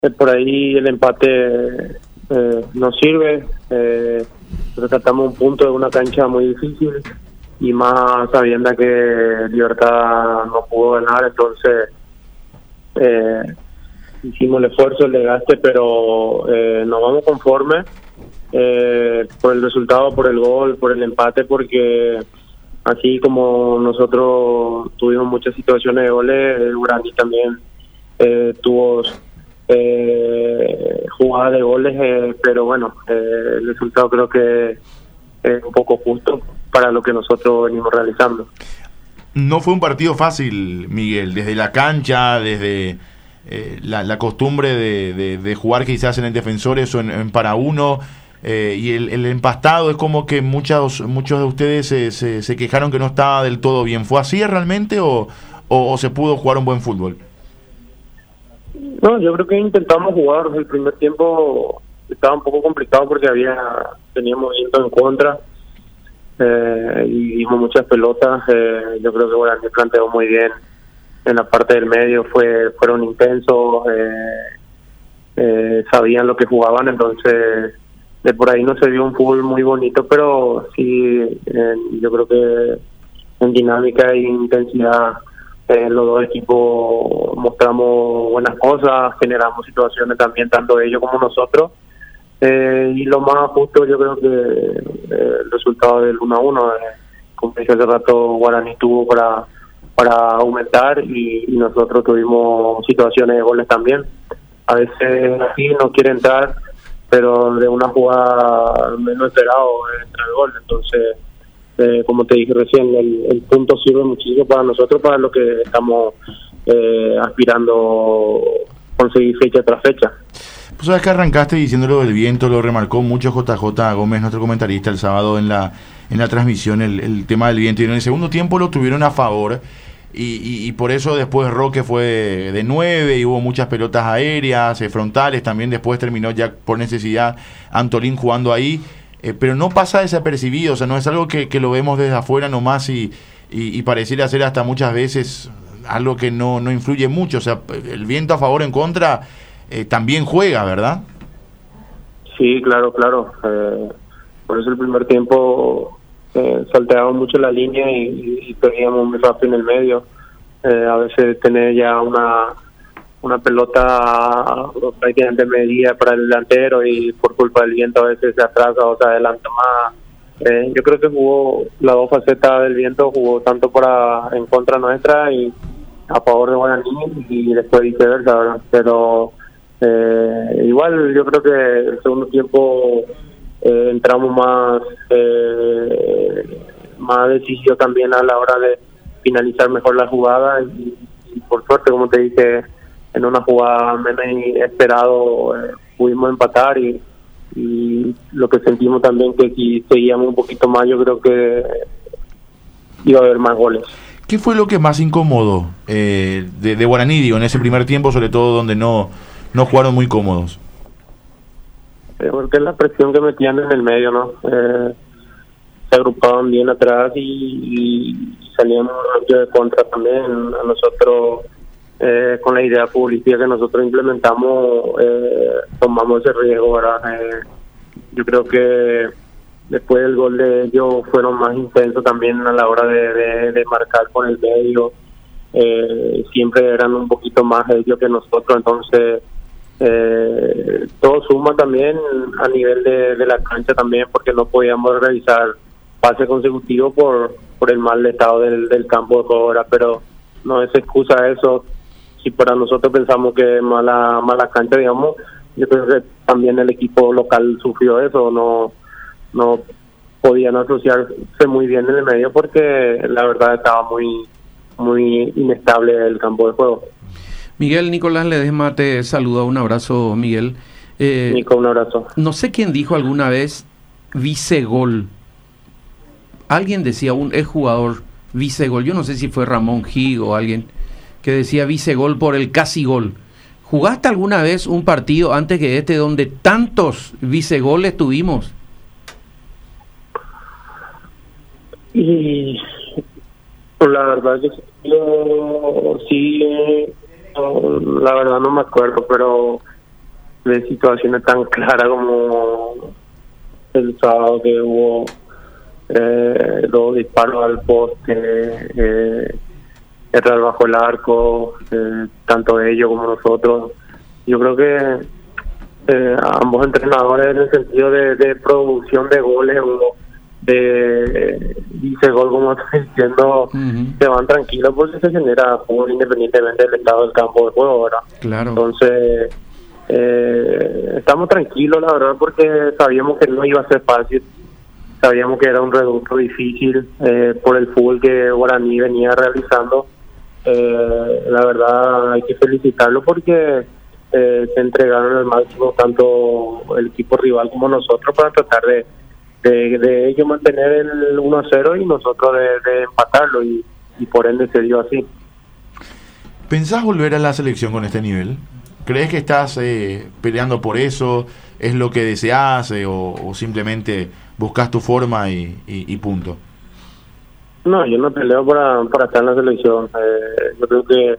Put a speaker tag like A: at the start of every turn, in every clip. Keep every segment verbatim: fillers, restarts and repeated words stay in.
A: eh, por ahí el empate eh, nos sirve. Eh, rescatamos un punto de una cancha muy difícil y más sabiendo que Libertad no pudo ganar, entonces eh, hicimos el esfuerzo, el desgaste, pero eh, nos vamos conformes eh, por el resultado, por el gol, por el empate, porque así como nosotros tuvimos muchas situaciones de goles, el Guaraní también eh, tuvo eh, jugadas de goles, eh, pero bueno, eh, el resultado creo que es un poco justo para lo que nosotros venimos realizando.
B: No fue un partido fácil, Miguel, desde la cancha, desde eh, la, la costumbre de, de, de jugar quizás en el Defensores o en, en para uno, eh, y el, el empastado es como que muchos muchos de ustedes se, se, se quejaron que no estaba del todo bien. ¿Fue así realmente o, o, o se pudo jugar un buen fútbol?
A: No, yo creo que intentamos jugar. El primer tiempo estaba un poco complicado porque había teníamos viento en contra. Eh, y dimos muchas pelotas. Eh, yo creo que Guaraní planteó muy bien en la parte del medio, fue fueron intensos, eh, eh, sabían lo que jugaban, entonces de por ahí no se vio un fútbol muy bonito, pero sí, eh, yo creo que en dinámica e intensidad eh, los dos equipos mostramos buenas cosas, generamos situaciones también, tanto ellos como nosotros. Eh, y lo más justo yo creo que eh, el resultado del uno a uno, eh, como dije hace rato, Guaraní tuvo para para aumentar y, y nosotros tuvimos situaciones de goles también. A veces así no quiere entrar, pero de una jugada menos esperado eh, entra el gol. Entonces, eh, como te dije recién, el, el punto sirve muchísimo para nosotros, para lo que estamos eh, aspirando conseguir fecha tras fecha.
B: Pues sabes que arrancaste diciéndolo del viento, lo remarcó mucho J J Gómez, nuestro comentarista, el sábado en la en la transmisión, el, el tema del viento, y en el segundo tiempo lo tuvieron a favor, y, y, y por eso después Roque fue de, de nueve, y hubo muchas pelotas aéreas, eh, frontales, también después terminó ya por necesidad Antolín jugando ahí, eh, pero no pasa desapercibido, o sea, no es algo que, que lo vemos desde afuera nomás, y, y, y pareciera ser hasta muchas veces algo que no, no influye mucho, o sea, el viento a favor o en contra Eh, también juega, ¿verdad?
A: Sí, claro, claro. Eh, por eso el primer tiempo eh, salteábamos mucho la línea y, y perdíamos muy rápido en el medio. Eh, a veces tener ya una una pelota prácticamente medida para el delantero y por culpa del viento a veces se atrasa o se adelanta más. Eh, yo creo que jugó las dos facetas del viento, jugó tanto para en contra nuestra y a favor de Guaraní y después viceversa, ¿verdad? Pero Eh, igual yo creo que el segundo tiempo eh, entramos más eh, más decidido también a la hora de finalizar mejor la jugada y, y por suerte, como te dije, en una jugada menos esperado eh, pudimos empatar y, y lo que sentimos también que si seguíamos un poquito más yo creo que iba a haber más goles.
B: ¿Qué fue lo que más incomodó eh, de, de Guaraní, digo, en ese primer tiempo, sobre todo donde no no jugaron muy cómodos?
A: Eh, porque la presión que metían en el medio, ¿no? Eh, se agrupaban bien atrás y, y salíamos de contra también. A nosotros, eh, con la idea futbolística que nosotros implementamos, eh, tomamos ese riesgo, ¿verdad? Eh, yo creo que después del gol de ellos fueron más intensos también a la hora de, de, de marcar por el medio. Eh, siempre eran un poquito más ellos que nosotros, entonces eh, todo suma también a nivel de, de la cancha también, porque no podíamos realizar pases consecutivos por por el mal estado del, del campo de juego, pero no es excusa eso. Si para nosotros pensamos que es mala mala cancha, digamos, yo creo que también el equipo local sufrió eso, no no podían asociarse muy bien en el medio porque la verdad estaba muy muy inestable el campo de juego.
C: Miguel, Nicolás Ledesma te saluda, un abrazo, Miguel.
A: Eh, Nico, un abrazo.
C: No sé quién dijo alguna vez vicegol. Alguien decía, un exjugador vicegol, yo no sé si fue Ramón Gig o alguien que decía vicegol por el casi gol. ¿Jugaste alguna vez un partido antes que este donde tantos vicegoles tuvimos?
A: Y la verdad que yo sí, no, la verdad no me acuerdo, pero de situaciones tan claras como el sábado que hubo eh, dos disparos al poste, eh, errar bajo el arco, eh, tanto ellos como nosotros. Yo creo que eh, ambos entrenadores, en el sentido de, de producción de goles o de dice gol, como estoy diciendo, uh-huh. se van tranquilos porque se genera fútbol independientemente del estado del campo de juego, ¿verdad?
C: Claro.
A: Entonces eh, estamos tranquilos, la verdad, porque sabíamos que no iba a ser fácil, sabíamos que era un reducto difícil eh, por el fútbol que Guaraní venía realizando. Eh, la verdad hay que felicitarlo porque eh, se entregaron al máximo tanto el equipo rival como nosotros para tratar de de, de ellos mantener el uno a cero y nosotros de, de empatarlo, y, y por ende se dio así.
B: ¿Pensás volver a la selección con este nivel? ¿Crees que estás eh, peleando por eso? ¿Es lo que deseas eh, o, o simplemente buscas tu forma y, y, y punto?
A: No, yo no peleo para, para estar en la selección. Eh, yo creo que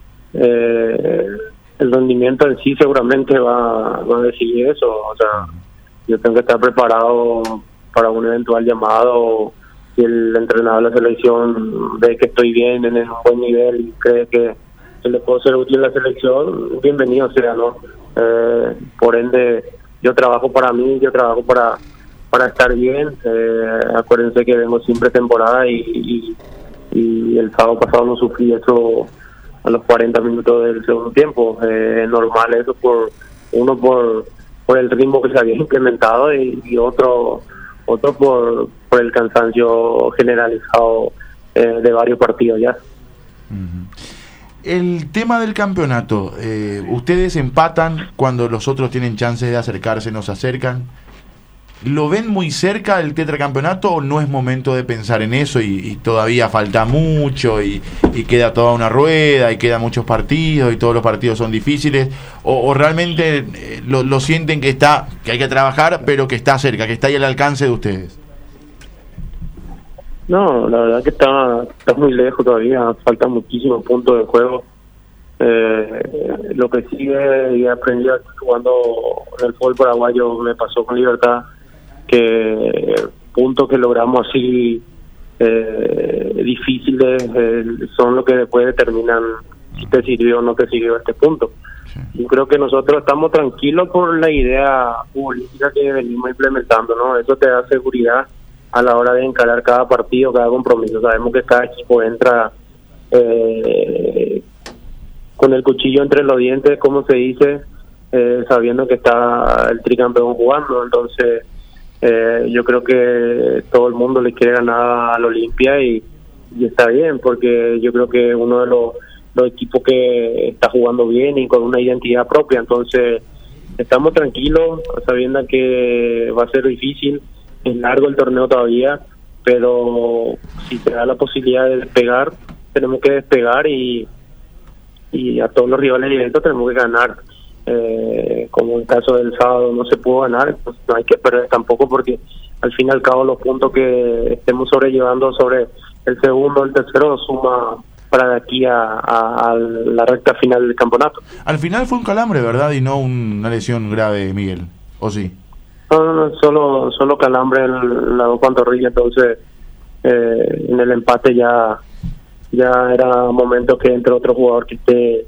A: eh, el rendimiento en sí seguramente va, va a decidir eso. O sea, yo tengo que estar preparado para un eventual llamado. Si el entrenador de la selección ve que estoy bien, en un buen nivel y cree que, que le puedo ser útil a la selección, bienvenido sea, ¿no? Eh, por ende, yo trabajo para mí, yo trabajo para para estar bien. Eh, acuérdense que vengo sin pretemporada y, y, y el sábado pasado no sufrí eso a los cuarenta minutos del segundo tiempo. Eh, normal eso, por uno por por el ritmo que se había implementado y, y otro otro por por el cansancio generalizado eh, de varios partidos ya.
B: Uh-huh. El tema del campeonato, eh, ustedes empatan cuando los otros tienen chances de acercarse, nos acercan. ¿Lo ven muy cerca el tetracampeonato o no es momento de pensar en eso y, y todavía falta mucho y, y queda toda una rueda y quedan muchos partidos y todos los partidos son difíciles? ¿O, o realmente eh, lo, lo sienten que está, que hay que trabajar, pero que está cerca, que está ahí al alcance de ustedes?
A: No, la verdad que está, está muy lejos todavía, faltan muchísimos puntos de juego. Eh, lo que sí he aprendido jugando en el fútbol paraguayo, me pasó con Libertad, que puntos que logramos así eh, difíciles eh, son los que después determinan si te sirvió o no te sirvió este punto. Sí. Yo creo que nosotros estamos tranquilos por la idea política que venimos implementando, ¿no? Eso te da seguridad a la hora de encarar cada partido, cada compromiso. Sabemos que cada equipo entra eh, con el cuchillo entre los dientes, como se dice, eh, sabiendo que está el tricampeón jugando. Entonces eh, yo creo que todo el mundo le quiere ganar al Olimpia y, y está bien, porque yo creo que uno de los, los equipos que está jugando bien y con una identidad propia. Entonces estamos tranquilos, sabiendo que va a ser difícil, es largo el torneo todavía, pero si te da la posibilidad de despegar, tenemos que despegar y y a todos los rivales directos tenemos que ganar. Eh, como en el caso del sábado no se pudo ganar, pues no hay que perder tampoco, porque al fin y al cabo los puntos que estemos sobrellevando sobre el segundo o el tercero suma para de aquí a, a, a la recta final del campeonato.
B: Al final fue un calambre, ¿verdad? Y no una lesión grave, Miguel, ¿o sí?
A: No, no, no, solo, solo calambre en la dos pantorrillas. Entonces eh, en el empate ya ya era momento que entre otro jugador que esté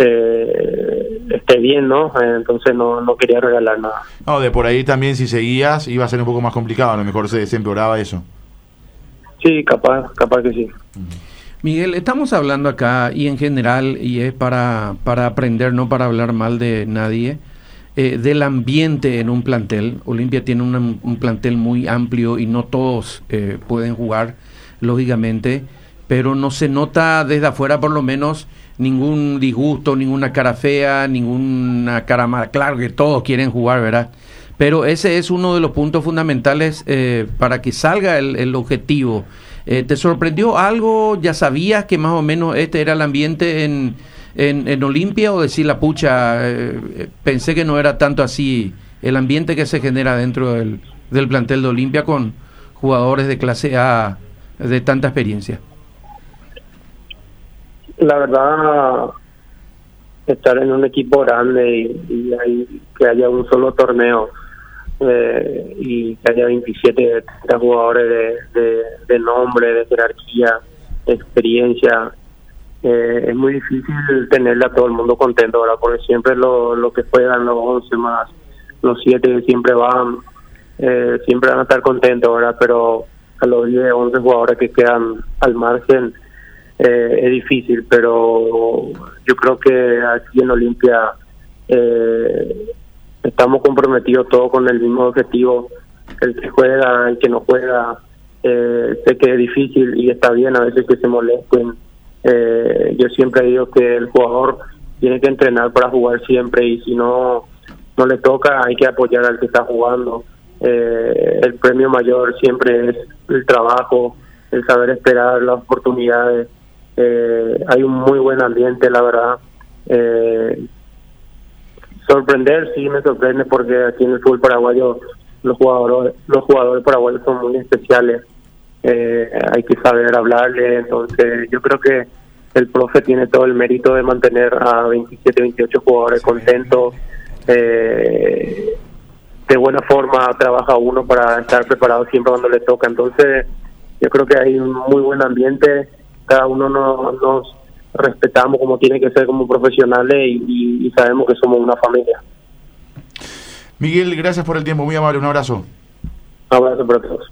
A: eh, esté bien, ¿no? Entonces no no quería regalar nada.
B: No, de por ahí también si seguías iba a ser un poco más complicado, a lo mejor se, se empeoraba eso.
A: Sí, capaz, capaz que sí.
C: Miguel, estamos hablando acá y en general, y es para, para aprender, no para hablar mal de nadie, eh, del ambiente en un plantel. Olimpia tiene una, un plantel muy amplio y no todos eh, pueden jugar, lógicamente, pero no se nota desde afuera por lo menos ningún disgusto, ninguna cara fea, ninguna cara mala. Claro que todos quieren jugar, ¿verdad? Pero ese es uno de los puntos fundamentales eh, para que salga el, el objetivo. Eh, ¿Te sorprendió algo? ¿Ya sabías que más o menos este era el ambiente en, en, en Olimpia? ¿O decir la pucha, eh, pensé que no era tanto así el ambiente que se genera dentro del, del plantel de Olimpia con jugadores de clase A de tanta experiencia?
A: La verdad, estar en un equipo grande y, y hay, que haya un solo torneo eh, y que haya veintisiete jugadores de, de, de nombre, de jerarquía, de experiencia. Eh, es muy difícil tenerle a todo el mundo contento, ¿verdad? Porque siempre lo, lo que juegan los once más los siete siempre van eh, siempre van a estar contentos, ¿verdad? Pero a los diez, once jugadores que quedan al margen eh, es difícil, pero yo creo que aquí en Olimpia eh, estamos comprometidos todos con el mismo objetivo. El que juega, el que no juega, eh, sé que es difícil y está bien a veces que se molesten. Eh, yo siempre digo que el jugador tiene que entrenar para jugar siempre, y si no no le toca, hay que apoyar al que está jugando. Eh, el premio mayor siempre es el trabajo, el saber esperar las oportunidades. Eh, hay un muy buen ambiente, la verdad. Eh, sorprender, sí me sorprende, porque aquí en el fútbol paraguayo los jugadores los jugadores paraguayos son muy especiales. Eh, hay que saber hablarle. Entonces yo creo que el profe tiene todo el mérito de mantener a veintisiete, veintiocho jugadores contentos. Eh, de buena forma trabaja uno para estar preparado siempre cuando le toca. Entonces yo creo que hay un muy buen ambiente, cada uno nos, nos respetamos como tiene que ser como profesionales, y, y, y sabemos que somos una familia.
B: Miguel, gracias por el tiempo, muy amable, un abrazo.
A: Un abrazo para todos.